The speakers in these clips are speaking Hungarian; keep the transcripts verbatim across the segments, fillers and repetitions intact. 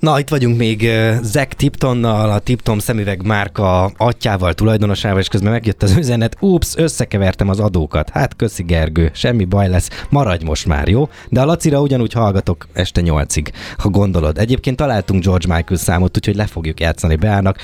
Na, itt vagyunk még Zack Tiptonnal, a Tipton szemüveg márka atyával, tulajdonosával, és közben megjött az üzenet, ups, összekevertem az adókat. Hát köszi Gergő, semmi baj lesz, maradj most már, jó? De a Lacira ugyanúgy hallgatok este nyolcig, ha gondolod. Egyébként találtunk George Michael számot, úgyhogy le fogjuk játszani Beának.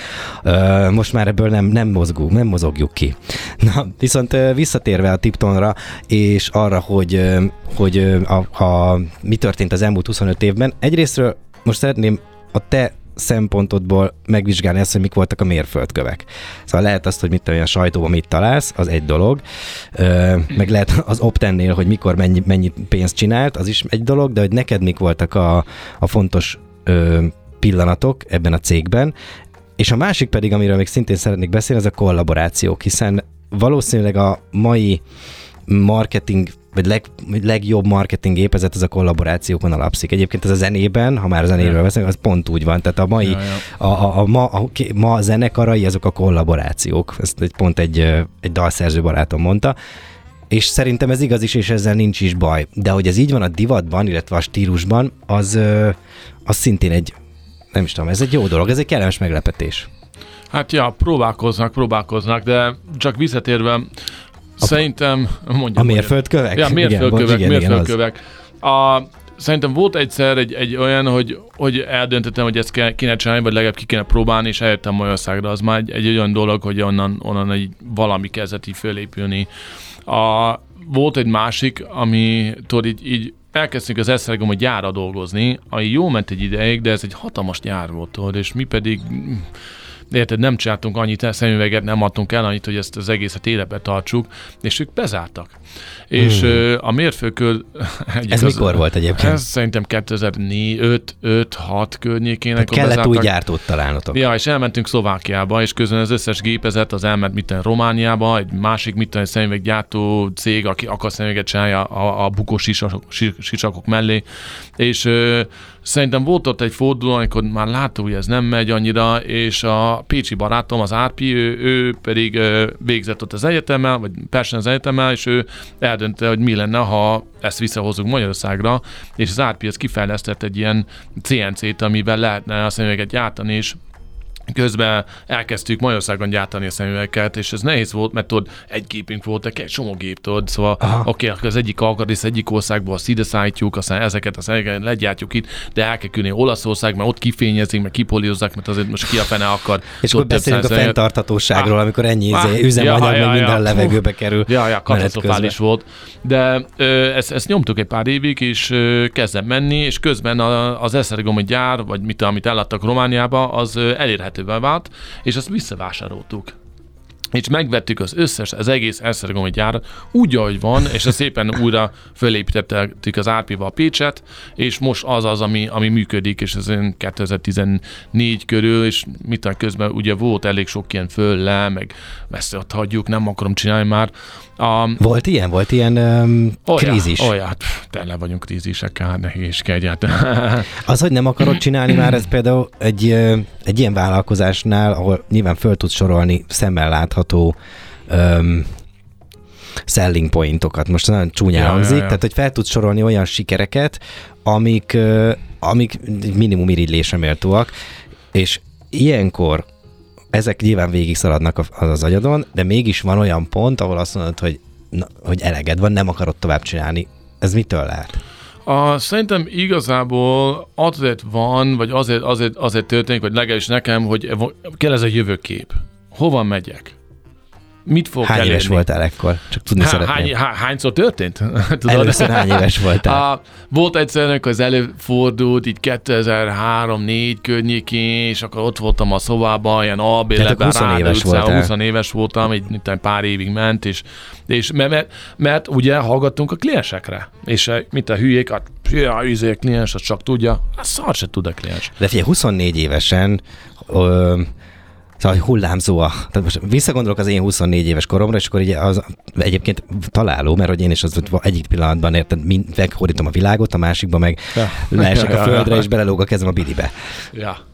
Most már ebből nem, nem, mozgunk, nem mozogjuk ki. Na, viszont visszatérve a Tiptonra, és arra, hogy, hogy a, a, mi történt az elmúlt huszonöt évben, egyrésztről most szeretném a te szempontodból megvizsgálni azt, hogy mik voltak a mérföldkövek. Szóval lehet azt, hogy mit olyan sajtóban mit találsz, az egy dolog, Ö, meg lehet az Optennél, hogy mikor mennyi, mennyi pénzt csinált, az is egy dolog, de hogy neked mik voltak a, a fontos ö, pillanatok ebben a cégben. És a másik pedig, amiről még szintén szeretnék beszélni, az a kollaborációk, hiszen valószínűleg a mai marketing, vagy leg, legjobb marketing gépezet az a kollaborációkon alapszik. Egyébként ez a zenében, ha már a zenéről beszélünk, az pont úgy van. Tehát a mai, ja, ja. A, a, a, ma, a, ma zenekarai, azok a kollaborációk. Ezt egy, pont egy, egy dalszerző barátom mondta. És szerintem ez igaz is, és ezzel nincs is baj. De hogy ez így van a divatban, illetve a stílusban, az, az szintén egy, nem is tudom, ez egy jó dolog, ez egy kellemes meglepetés. Hát ja, próbálkoznak, próbálkoznak, de csak visszatérve, A, Szerintem, mondjam, a mérföldkövek? Ja, mérföldkövek, igen, mérföldkövek. Igen, a, szerintem volt egyszer egy, egy olyan, hogy, hogy eldöntöttem, hogy ezt kéne csinálni, vagy legalább ki kéne próbálni, és eljöttem Magyarországra. Az már egy, egy olyan dolog, hogy onnan, onnan egy valami kezdett így fölépülni. A, volt egy másik, ami tudod, így, így elkezdtünk az Esztergomi gyárra dolgozni, ami jó ment egy ideig, de ez egy hatalmas gyár volt, tudod, és mi pedig... Érted, nem csináltunk annyit, szemüveget nem adtunk el annyit, hogy ezt az egészet életbe tartsuk, és ők bezártak. Hmm. És uh, a mérföldkő... Ez az, mikor volt egyébként? Ez szerintem kétezer-négy, öt, öt, hat környékének. Tehát kellett új gyártót találnotok. Ja, és elmentünk Szlovákiába, és közben az összes gépezet az elment mitten Romániába, egy másik mitten szemüveggyártó cég, aki akar szemüveget csinálja a, a bukós sisakok, sisakok mellé, és uh, szerintem volt ott egy forduló, amikor már láttuk, hogy ez nem megy annyira, és a pécsi barátom, az Árpi, ő, ő pedig végzett ott az egyetemmel, vagy Persen az egyetemmel, és ő eldöntötte, hogy mi lenne, ha ezt visszahozunk Magyarországra, és az Árpi az kifejlesztett egy ilyen cé en cét, amivel lehetne a szemüveget gyártani, és közben elkezdtük Magyarországon gyártani a szemüvegeket, és ez nehéz volt, mert tudod, egy gépünk volt, egy csomó gép, tudod, szóval oké, okay, az egyik alkatrész egyik országból azt ide szállítjuk, aztán ezeket a szemüvegeket legyártjuk itt, de el kell külni Olaszország, mert ott kifényezik, meg kipoliozzák, mert azért most ki a fene akar. És akkor beszélünk a fenntarthatóságról, ah, amikor ennyi ah, üzemanyag, ja, ja, meg minden ja, levegőbe kerül. Ja, ja, katasztrofális volt. De ö, ezt, ezt nyomtuk egy pár évig, és ö, kezdem menni, és közben a, az Esztergomi gyár, vagy mit, amit eladtak Romániába, az ö, elérhetővé vált, és azt visszavásároltuk. És megvettük az összes, az egész Esztergomi gyárat úgy, ahogy van, és azt szépen újra fölépítettük az Árpival a Pécset, és most az az, ami, ami működik, és ez kétezer-tizennégy körül, és mit a közben ugye volt elég sok ilyen föl le, meg ezt ott hagyjuk, nem akarom csinálni már. Um, volt ilyen? Volt ilyen um, olyan, krízis? Olyan, tele vagyunk krízisekkel, nehézke egyáltalán. Az, hogy nem akarod csinálni már, ez például egy, egy ilyen vállalkozásnál, ahol nyilván föl tudsz sorolni szemmel látható um, selling pointokat. Most nagyon csúnyán ja, hangzik, ja, ja. Tehát, hogy fel tudsz sorolni olyan sikereket, amik, uh, amik minimum irigylésre méltóak, és ilyenkor ezek nyilván végig szaladnak az, az agyadon, de mégis van olyan pont, ahol azt mondod, hogy, na, hogy eleged van, nem akarod tovább csinálni. Ez mitől lehet? A, szerintem igazából azért van, vagy azért, azért, azért történik, vagy legalábbis nekem, hogy kell ez a jövőkép. Hova megyek? Mit fog Hány elérni? éves voltál ekkor? Csak tudni Há, szeretném. Hány, há, hányszor történt? Először hány éves voltál? A, volt egyszer, amikor az előfordult, így kétezer-három-négy környékén, és akkor ott voltam a szobában, ilyen albérletben, húsz éves voltam, így pár évig ment, és, és mert, mert, mert ugye hallgattunk a kliensekre, és mit a hülyék, hát ja, a kliens, az csak tudja, hát szar se tud a kliens. De figyelj, huszonnégy évesen ö, Szóval hullámzó a... Tehát most visszagondolok az én huszonnégy éves koromra, és akkor ugye az egyébként találó, mert hogy én is az egyik pillanatban érted, meghódítom a világot, a másikban meg ja. leesek ja, a földre, ja, és belelóg a kezem a bidibe. Ja.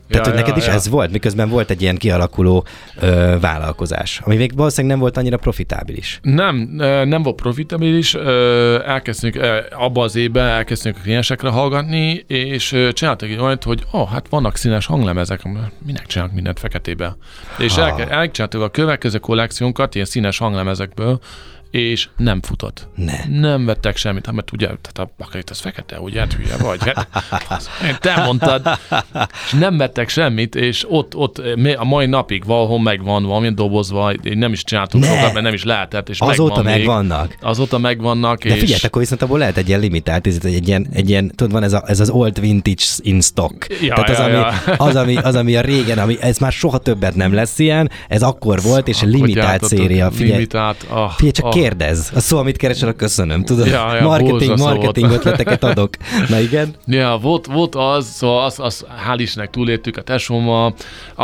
Tehát, ja, hogy neked ja, is ja. ez volt, miközben volt egy ilyen kialakuló ö, vállalkozás, ami még valószínűleg nem volt annyira profitábilis. Nem, nem volt profitabilis, elkezdtünk abba az évben elkezdtünk a kliensekre hallgatni, és csináltak egy olyat, hogy oh, hát vannak színes hanglemezek, minek csinálnak mindent feketébe. És elke, elcsináltuk a következő kollekciónkat ilyen színes hanglemezekből, és nem futott. Ne. Nem vettek semmit, hát mert ugye, tehát a bakelit az fekete, ugye, hát hülye vagy. Hát, te mondtad, és nem vettek semmit, és ott, ott a mai napig valahol megvan, valamilyen dobozva, nem is csináltunk ne. sokat, mert nem is lehetett, és azóta megvan megvannak. Még, azóta megvannak, de és... figyelj, akkor viszont abból lehet egy ilyen limitált, egy ilyen, egy ilyen tudod, van ez, a, ez az old vintage in stock. Ja, Tehát az, ja, ami, ja. az, ami, az, ami a régen, ami, ez már soha többet nem lesz ilyen, ez akkor volt, és a limitált széria. Figyelj, limitált, ah, figyelj csak ah. kérdezz, a szó, amit keresel, a köszönöm, tudod? Ja, ja, marketing, marketing ötleteket adok. Na igen? Ja, volt, volt az, szóval az, az hál' Istennek túléltük a tesómmal. A,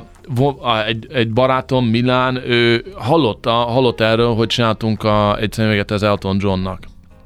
a, egy, egy barátom, Milán, ő hallotta, hallott erről, hogy csináltunk a, egy szemüveget az Elton Johnnak.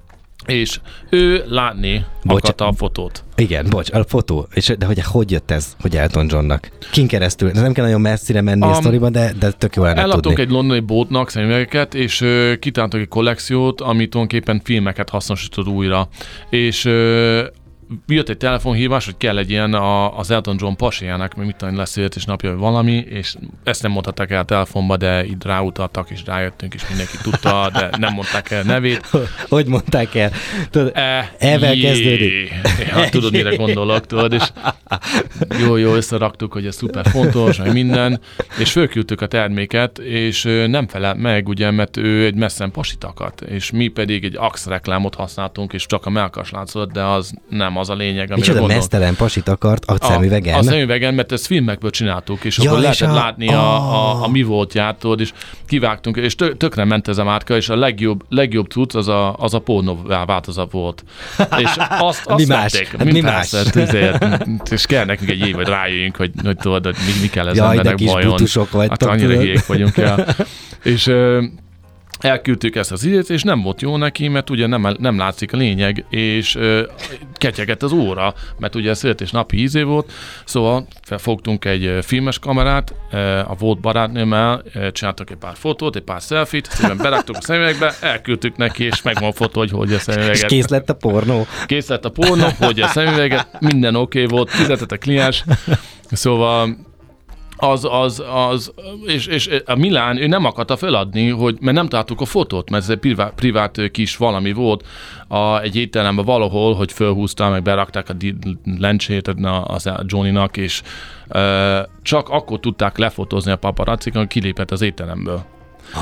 És ő látni Bocs- akarta a fotót. Igen, bocs, a fotó. És, de hogy hogy jött ez, hogy Elton Johnnak? Kin keresztül? De nem kell nagyon messzire menni um, a sztoriban, de, de tök jó lenne Eladtunk tudni. egy londoni boltnak szemüvegeket, és ö, kitáltunk egy kollekciót, ami tulajdonképpen filmeket hasznosított újra. És ö, jött egy telefonhívás, hogy kell egy ilyen a, az Elton John pasiának, meg mit tudom, lesz születésnapja, vagy valami, és ezt nem mondhatták el a telefonba, de így ráutaltak, és rájöttünk, és mindenki tudta, de nem mondták el nevét. Hogy mondták el? Tudod, E, elvel jé. kezdődik. Ja, tudod, mire gondolok, tudod, és jó, jó, összeraktuk, hogy ez szuper fontos, meg minden, és fölküldtük a terméket, és nem felelt meg, ugye, mert ő egy messzen pasit akart, és mi pedig egy Axe reklámot használtunk, és csak a melkas látszott, de az nem az a lényeg, amire micsoda gondolom. mesztelen pasit akart a szemüvegen? A, a szemüvegen, mert ezt filmekből csináltuk, és ja, akkor és lehetett a... látni a, a, a mi voltját, tudod, és kivágtunk, és tö, tökre ment ez a márka, és a legjobb, legjobb cucc az a, az a pornó változat volt. És azt, azt mi más? vették. Hát mi más? Ezért, és kell nekünk egy év, hogy rájöjjünk, hogy, hogy tudod, hogy mi, mi kell ez Jaj, embernek de kis bajon. butusok vagytok, Hát annyira tudod. hülyék vagyunk. Ja. És ö, elküldtük ezt az időt, és nem volt jó neki, mert ugye nem, nem látszik a lényeg, és ö, ketyegett az óra, mert ugye születésnapi ízé volt, szóval felfogtunk egy ö, filmes kamerát, ö, a volt barátnőmmel, ö, csináltak egy pár fotót, egy pár selfit, szépen beraktuk a szemüvegbe, elküldtük neki, és megvan a fotó, hogy hogy a szemüveget. És kész lett a pornó. Kész lett a pornó, hogy a szemüveget, minden oké okay volt, fizetett a kliens, szóval az, az, az, és, és a Milán, ő nem akarta feladni, hogy, mert nem találtuk a fotót, mert ez egy privát, privát kis valami volt a, egy étteremben valahol, hogy fölhúzta, meg berakták a lencsét az Johnnynak, és uh, csak akkor tudták lefotózni a paparazzik, amikor kilépett az étteremből. Ah.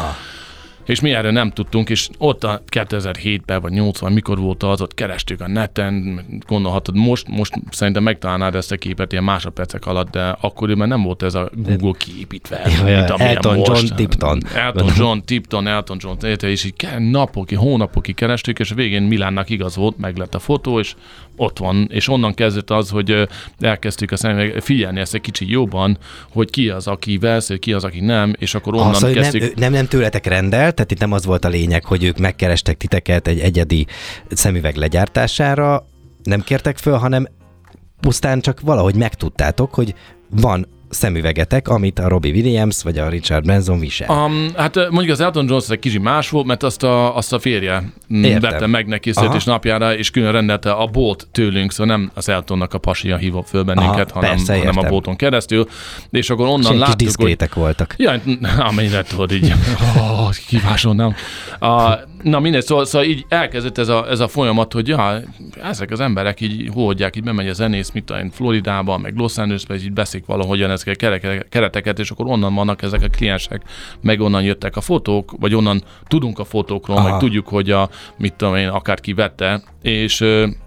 És mi erről nem tudtunk, és ott a kétezer-hétben vagy nyolcvan, mikor volt az, ott kerestük a neten, gondolhatod, most, most szerintem megtalálnád ezt a képet ilyen másodpercek alatt, de akkoriban nem volt ez a Google kiépítve. Ja, ja, Elton John Tipton. Elton John Tipton, Elton John, és így napokig, hónapokig kerestük, és a végén Milánnak igaz volt, meg lett a fotó, és ott van, és onnan kezdett az, hogy elkezdtük a szemüveg, figyelni ezt egy kicsit jobban, hogy ki az, aki vesz, ki az, aki nem, és akkor onnan az, kezdtük. Nem, nem, nem tőletek rendelt, tehát itt nem az volt a lényeg, hogy ők megkerestek titeket egy egyedi szemüveg legyártására, nem kértek föl, hanem pusztán csak valahogy megtudtátok, hogy van szemüvegetek, amit a Robbie Williams vagy a Richard Branson visel. Um, hát mondjuk az Elton John egy kicsit más volt, mert azt a, azt a férje Értem. vette meg neki születésnapjára, és külön rendelte a bolt tőlünk, szóval nem az Eltonnak a pasia hívott föl bennünket, Aha, hanem, persze, hanem a bolton keresztül, és akkor onnan és láttuk, kis diszkrétek hogy... voltak. Ja, amennyire tudod így, oh, kivásolnám. Uh, na mindegy, szóval, szóval így elkezdett ez a, ez a folyamat, hogy ja, ezek az emberek így hódják, így bemegy a zenész, mit tudom, Floridába, meg Los Angelesbe, így beszik valahogyan ezeket a kereteket, és akkor onnan vannak ezek a kliensek, meg onnan jöttek a fotók, vagy onnan tudunk a fotókról, Aha. meg tudjuk, hogy a, mit tudom én, akárki vette, és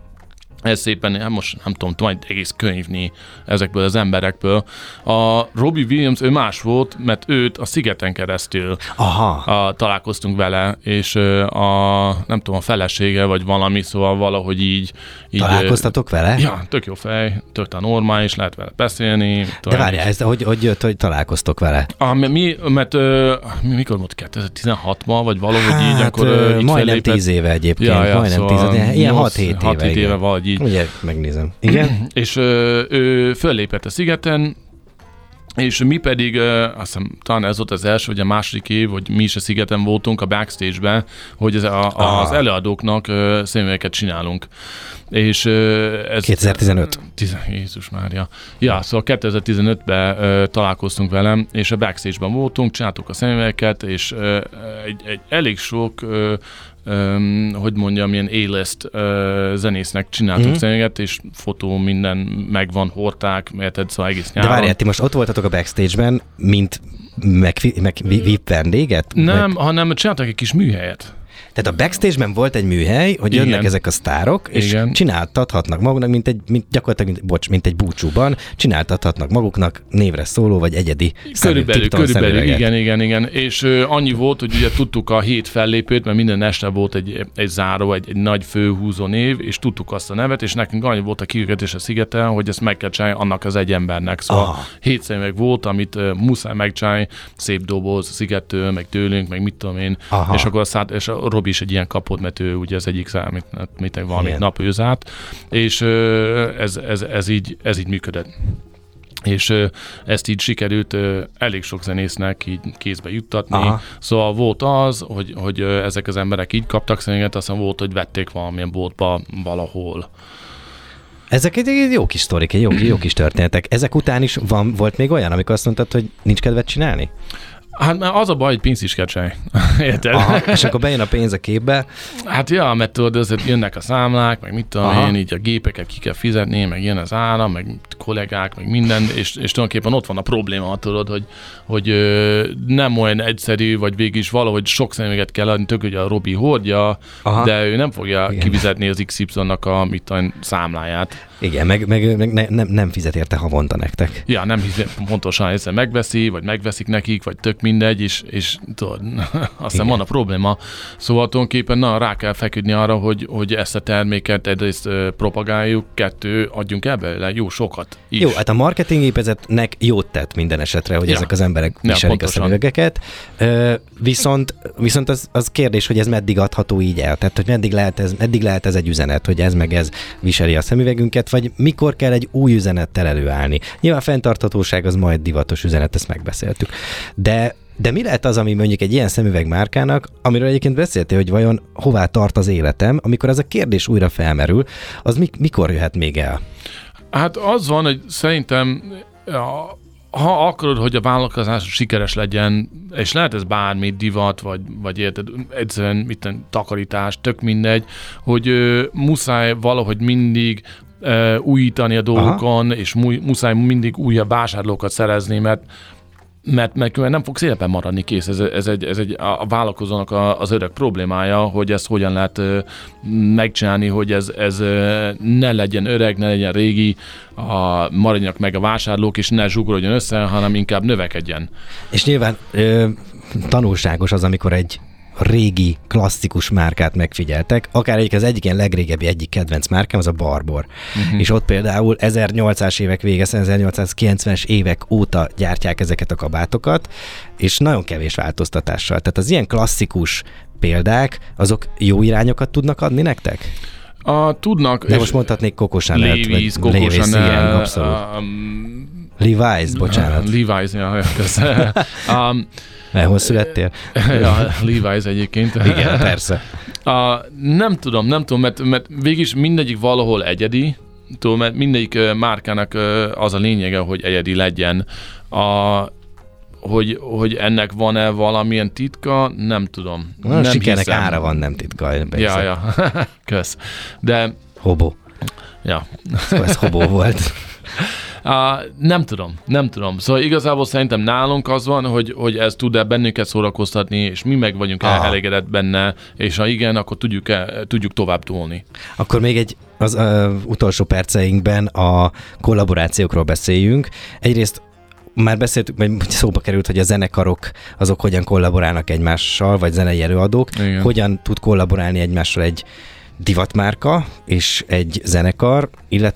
ez szépen, hát most nem tudom, majd egész könyvni ezekből az emberekből. A Robbie Williams, ő más volt, mert őt a szigeten keresztül Aha. A, találkoztunk vele, és a, nem tudom, a felesége, vagy valami, szóval valahogy így... így Találkoztatok vele? Ja, tök jó fej, tök normális, lehet vele beszélni. De várjál, ez hogy, hogy jött, hogy találkoztok vele? A, mi, mert mi, mikor volt kétezer-tizenhatban, vagy valahogy hát, így, akkor ö, így majdnem fellépett. tíz éve egyébként, ja, ja, majdnem szóval tíz, ilyen hat-hét éve. hat-hét éve valahogy így. Ugye, megnézem. Igen. És ö, ő föllépett a szigeten, és mi pedig, ö, azt hiszem, talán ez volt az első, vagy a második év, hogy mi is a szigeten voltunk a backstage-ben, hogy ez a, a, az előadóknak ö, szemüvegeket csinálunk. És ö, ez... kétezer-tizenöt. Tiz, Jézus Mária. Ja, szóval kétezer-tizenötben ö, találkoztunk velem, és a backstage-ben voltunk, csináltuk a szemüvegeket, és ö, egy, egy elég sok... Ö, Um, hogy mondjam, ilyen A-list uh, zenésznek csináltunk mm-hmm. szemüveget, és fotó, minden megvan, hordták, érted, szóval egész nyáron. De várjál, ti most ott voltatok a backstage-ben, mint meg, meg vé i pé vendéget? Nem, meg... hanem csináltak egy kis műhelyet. Tehát a backstage-ben volt egy műhely, hogy Igen. jönnek ezek a sztárok, és Igen. csináltathatnak maguknak, mint egy, mint gyakorlatilag, mint, bocs, mint egy búcsúban, csináltathatnak maguknak névre szóló, vagy egyedi Körülbelül, körülbelül, igen, igen, igen. És ö, annyi volt, hogy ugye tudtuk a hét fellépőt, mert minden este volt egy, egy záró, egy, egy nagy főhúzó név, és tudtuk azt a nevet, és nekünk annyi volt a kiküldetés a szigeten, hogy ezt meg kell csinálni annak az egy embernek. Szóval ah. hét szemüveg volt, amit uh, muszáj megcsinálni, szép doboz a szigettől, meg tőlünk, meg mit tudom én. Aha. És akkor szállt, és a Robi is egy ilyen kapott, mert ő ugye az egyik számít, mit valamit nap ő zárt, és ez, ez, ez, így, ez így működött. És ezt így sikerült elég sok zenésznek így kézbe juttatni. Aha. Szóval volt az, hogy, hogy ezek az emberek így kaptak szemüveget, aztán volt, hogy vették valamilyen boltba valahol. Ezek egy jó kis sztorik, egy jó, jó kis történetek. Ezek után is van, volt még olyan, amikor azt mondtad, hogy nincs kedved csinálni? Hát mert az a baj, hogy pénzt is kell csinálni. Érted? Aha, és akkor bejön a pénz a képbe. Hát ja, mert tudod, azért jönnek a számlák, meg mit tudom Aha. én, így a gépeket ki kell fizetni, meg jön az áram, meg kollégák, meg minden, és, és tulajdonképpen ott van a probléma, tudod, hogy, hogy ö, nem olyan egyszerű, vagy végig is valahogy sok szemüveget kell adni, tök, hogy a Robi hordja, Aha. de ő nem fogja Igen. kifizetni az iksz ipszilonnak a mit tudom, számláját. Igen, meg, meg, meg ne, nem, nem fizet érte havonta nektek. Ja, nem hiszem, pontosan egyszer megveszi, vagy megveszik nekik, vagy tök mindegy, és, és tudod, aztán van a probléma. Szóval tulajdonképpen na, rá kell feküdni arra, hogy, hogy ezt a terméket egyrészt propagáljuk, kettő, adjunk el belőle jó sokat is. Jó, hát a marketinggépezetnek jót tett minden esetre, hogy ja. ezek az emberek viselik ja, a szemüvegeket. Viszont, viszont az, az kérdés, hogy ez meddig adható így el. Tehát, hogy meddig lehet ez, meddig lehet ez egy üzenet, hogy ez meg ez viseli a szemüvegünket, vagy mikor kell egy új üzenettel előállni. Nyilván a fenntarthatóság az majd divatos üzenet, ezt megbeszéltük. De, de mi lehet az, ami mondjuk egy ilyen szemüvegmárkának, amiről egyébként beszéltél, hogy vajon hová tart az életem, amikor ez a kérdés újra felmerül, az mik, mikor jöhet még el? Hát az van, hogy szerintem ha akarod, hogy a vállalkozás sikeres legyen, és lehet ez bármi, divat, vagy, vagy érted, egyszerűen mitten takarítás, tök mindegy, hogy ö, muszáj valahogy mindig ö, újítani a dolgokon, Aha. és mu- muszáj mindig újabb vásárlókat szerezni, mert mert, mert nem fog szépen maradni kész. Ez, ez, egy, ez egy a vállalkozónak a, az örök problémája, hogy ezt hogyan lehet uh, megcsinálni, hogy ez, ez uh, ne legyen öreg, ne legyen régi, a, maradjanak meg a vásárlók, és ne zsugorodjon össze, hanem inkább növekedjen. És nyilván ö, tanulságos az, amikor egy régi, klasszikus márkát megfigyeltek, akár egyik az egyik ilyen legrégebbi egyik kedvenc márkám, az a Barbour. Uh-huh. És ott például ezernyolcszázas évek vége, ezernyolcszázkilencvenes évek óta gyártják ezeket a kabátokat, és nagyon kevés változtatással. Tehát az ilyen klasszikus példák, azok jó irányokat tudnak adni nektek? A, tudnak. De most mondhatnék Coco Chanel-t, Levi's, Coco Levi's, Chanel, igen, abszolút. Um, Levi's, bocsánat. Levi's, ja, köszönöm. um, Hol születtél? Ja, Levi's egyébként. Igen, persze. Uh, nem tudom, nem tudom, mert, mert végig mindegyik valahol egyedi, tudom, mert mindegyik uh, márkának uh, az a lényege, hogy egyedi legyen. A, hogy, hogy ennek van-e valamilyen titka, nem tudom. Na, nem sikernek hiszem. ára van, nem titka. Ja, ja. Kösz. De... Hobo. Ja. Szóval ez hobo volt. Uh, nem tudom, nem tudom. Szóval igazából szerintem nálunk az van, hogy, hogy ez tud-e bennünket szórakoztatni, és mi meg vagyunk Aha. elégedett benne, és ha igen, akkor tudjuk, el, tudjuk tovább tolni. Akkor még egy az uh, utolsó perceinkben a kollaborációkról beszéljünk. Egyrészt már beszéltük, vagy szóba került, hogy a zenekarok azok hogyan kollaborálnak egymással, vagy zenei előadók. Igen. Hogyan tud kollaborálni egymással egy divatmárka és egy zenekar, illetve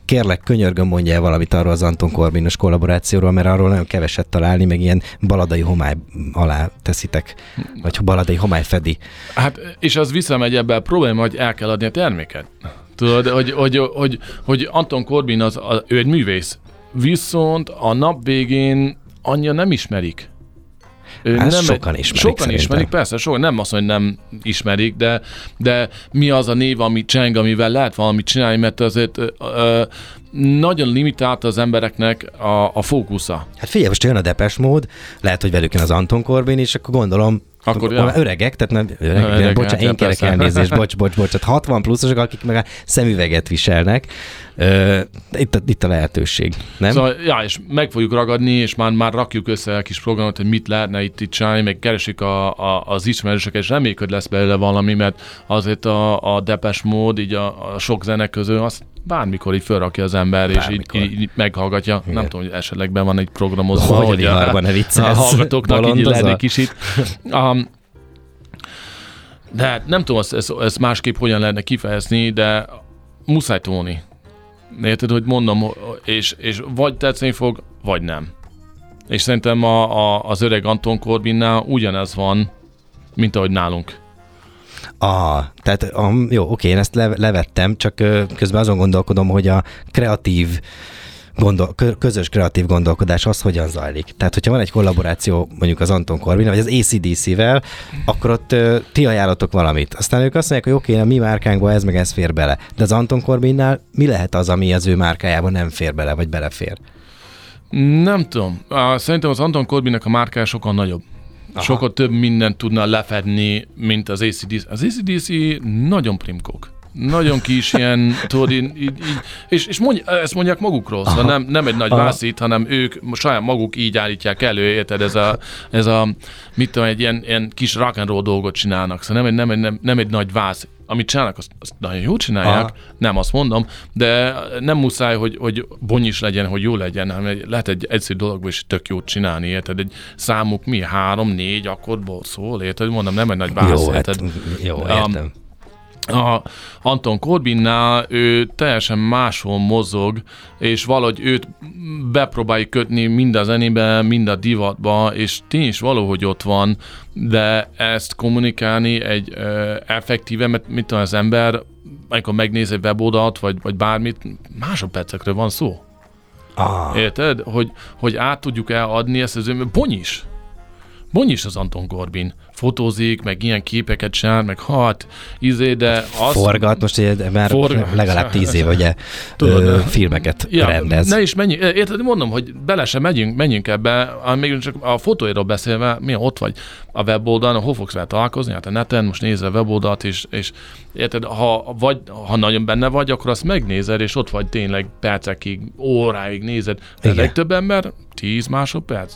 kérlek, könyörgöm, mondja el valamit arról az Anton Corbinos kollaborációról, mert arról nagyon keveset találni, meg ilyen baladai homály alá teszitek, vagy baladai homály fedi. Hát, és az visszamegy ebbe a probléma, hogy el kell adni a terméket. Tudod, hogy, hogy, hogy, hogy Anton Corbin az, az, ő egy művész, viszont a nap végén annyira nem ismerik. Ő hát nem sokan egy, ismerik. Sokan szerintem. ismerik, persze, sokan, nem azt mondja, hogy nem ismerik, de, de mi az a név, ami cseng, amivel lehet valamit csinálni, mert azért ö, nagyon limitált az embereknek a, a fókusza. Hát figyelj, most jön a Depeche Mode, lehet, hogy velük jön az Anton Corbin, és akkor gondolom, akkor ja. öregek, tehát nem öregek, Na, öregek, bocsánat, én kérek elnézést, bocs, bocs, bocs, tehát hatvan pluszosok, akik meg a szemüveget viselnek. Uh, itt, a, itt a lehetőség, nem? Szóval, ja, és meg fogjuk ragadni, és már, már rakjuk össze a kis programot, hogy mit lehetne itt, itt csinálni, meg keresik a, a, az ismerősöket, és reméljük, hogy lesz belőle valami, mert azért a, a Depeche Mode, így a, a sok zene közül, azt bármikor így felrakja az ember, bármikor. És így, így meghallgatja. Igen. Nem tudom, hogy esetleg ben van egy programozva, hogy, hogy a, a, a hallgatóknak így lenni kicsit. Um, de nem tudom, ezt, ezt, ezt másképp hogyan lehetne kifejezni, de muszáj tolni. Érted, hogy mondom, és, és vagy tetszeni fog, vagy nem. És szerintem a, a, az öreg Anton Corbinnál ugyanez van, mint ahogy nálunk. Ah, tehát um, jó, oké, én ezt le, levettem, csak uh, közben azon gondolkodom, hogy a kreatív gondol, közös kreatív gondolkodás az hogyan zajlik. Tehát, hogyha van egy kollaboráció mondjuk az Anton Corbin, vagy az á cé dé cé-vel, akkor ott uh, ti ajánlotok valamit. Aztán ők azt mondják, hogy oké, a mi márkánkba ez meg ez fér bele. De az Anton Corbinnál mi lehet az, ami az ő márkájában nem fér bele, vagy belefér? Nem tudom. Szerintem az Anton Corbinnek a márkája sokkal nagyobb. Aha. Sokkal több mindent tudna lefedni, mint az á cé dé cé. Az á cé dé cé nagyon primkók. Nagyon kis ilyen, tudod, így, így, és, és mondj, ezt mondják magukról, szóval nem, nem egy nagy vászít, hanem ők saját maguk így állítják elő, érted, ez a, ez a mit tudom, egy ilyen, ilyen kis rock and roll dolgot csinálnak, szóval nem egy, nem egy, nem, nem egy nagy vász. Amit csinálnak, azt, azt nagyon jól csinálják, aha. Nem azt mondom, de nem muszáj, hogy, hogy bonyis legyen, hogy jó legyen, hanem lehet egy egyszerű dologból is tök jót csinálni, érted? Egy számuk mi? Három, négy akkordból szól, érted? Mondom, nem egy nagy vász, jó, érted? Hát, jó, értem. Um, A Anton Corbinnál ő teljesen máshol mozog, és valahogy őt bepróbáljuk kötni mind a zenébe, mind a divatba, és tény is valahogy ott van, de ezt kommunikálni egy uh, effektíve, mert mit tudom, az ember, amikor megnéz egy weboldalt, vagy, vagy bármit, másodpercekről van szó. Ah. Érted? Hogy, hogy át tudjuk eladni ezt az önben. Bonyis! Bonyis az Anton Corbin. Fotózik, meg ilyen képeket csinál, meg hat, izé, de az... Forgat, most ugye, már Forgat. legalább tíz év, ugye Tudod, ö, filmeket ja, rendez. Ne is menjünk, érted, mondom, hogy bele sem megyünk, menjünk ebbe, még csak a fotóiról beszélve, milyen ott vagy a weboldalon, hol fogsz vele találkozni, hát a neten, most nézze a weboldalt, és, és érted, ha, vagy, ha nagyon benne vagy, akkor azt megnézed, és ott vagy tényleg percekig, óráig nézed. De legtöbb ember tíz másodperc,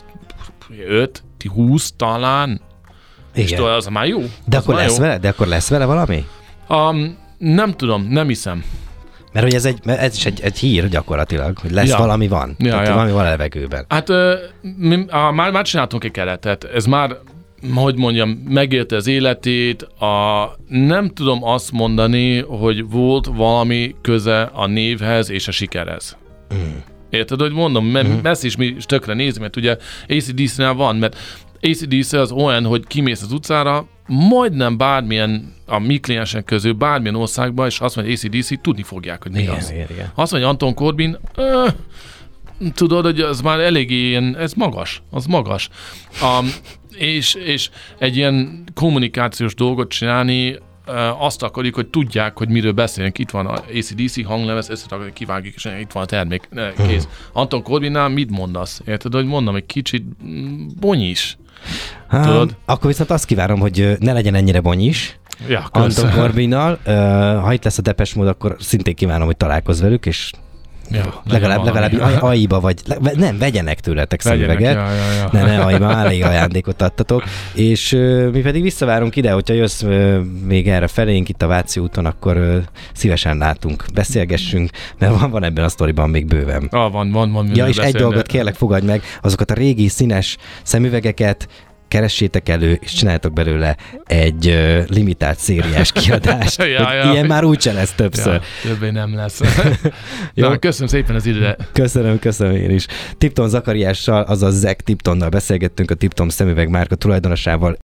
öt, húsz talán, igen. És az már jó. De akkor, lesz jó. Vele, de akkor lesz vele valami? Um, nem tudom, nem hiszem. Mert hogy ez, egy, ez is egy, egy hír gyakorlatilag, hogy lesz ja. valami van. Ja, Tehát ja. valami van a levegőben. Hát uh, mi, uh, már, már csináltunk egy keretet. Ez már, hogy mondjam, megélte az életét. A, nem tudom azt mondani, hogy volt valami köze a névhez és a sikerhez. Mm. Érted, hogy mondom, mert mm. ezt is mi tökre nézünk, mert ugye á cé dé cé-nál van, mert á cé dé cé az olyan, hogy kimész az utcára, majdnem bármilyen a mi kliensek közül, bármilyen országban, és azt mondja, á cé dé cé, tudni fogják, hogy mi igen, az. Igen, igen. Azt mondja, Anton Corbin, öh, tudod, hogy az már eléggé ilyen, ez magas, az magas. Um, és, és egy ilyen kommunikációs dolgot csinálni, azt akarjuk, hogy tudják, hogy miről beszélünk. Itt van a á cé dé cé hanglemez, ezt akarjuk, kivágjuk, és itt van a termék. Kész. Anton Corbinnál mit mondasz? Érted, hogy mondom, egy kicsit bonyis. Há, akkor viszont azt kívánom, hogy ne legyen ennyire bonyis. Ja, Anton Corbinnal. Ha itt lesz a Depeche Mode, akkor szintén kívánom, hogy találkozz velük, és ja, legalább, legalább aiba vagy, le, nem, vegyenek tőletek szemüveget, ja, ja, ja. ne, ne aiba, elég ajándékot adtatok, és uh, mi pedig visszavárunk ide, hogyha jössz uh, még erre felénk itt a Váci úton, akkor uh, szívesen látunk, beszélgessünk, mert van, van ebben a sztoriban még bőven. Ah, van, van, van. Ja, és beszélni. Egy dolgot kérlek, fogadj meg, azokat a régi színes szemüvegeket keressétek elő, és csináljátok belőle egy uh, limitált szériás kiadást. ja, ja. Ilyen már úgyse lesz többször. Ja, többé nem lesz. Na, köszönöm szépen az időre. Köszönöm, köszönöm én is. Tipton Zakariással, azaz Zach Tiptonnal beszélgettünk, a Tipton szemüveg márka tulajdonosával.